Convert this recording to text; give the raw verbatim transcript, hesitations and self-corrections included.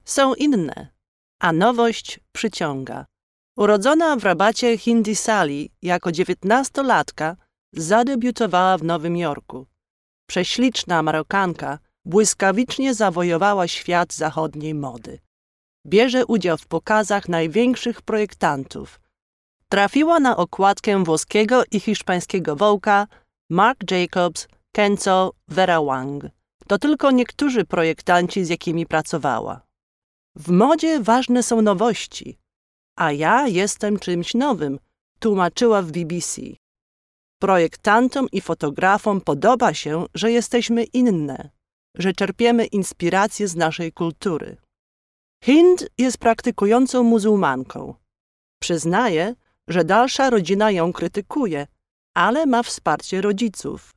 są inne, a nowość przyciąga. Urodzona w Rabacie Hindi Sali jako dziewiętnastolatka zadebiutowała w Nowym Jorku. Prześliczna Marokanka błyskawicznie zawojowała świat zachodniej mody. Bierze udział w pokazach największych projektantów. Trafiła na okładkę włoskiego i hiszpańskiego Vogue'a Marc Jacobs, Kenzo, Vera Wang. To tylko niektórzy projektanci, z jakimi pracowała. W modzie ważne są nowości, a ja jestem czymś nowym, tłumaczyła w B B C. Projektantom i fotografom podoba się, że jesteśmy inne, że czerpiemy inspiracje z naszej kultury. Hind jest praktykującą muzułmanką. Przyznaje, że dalsza rodzina ją krytykuje, ale ma wsparcie rodziców.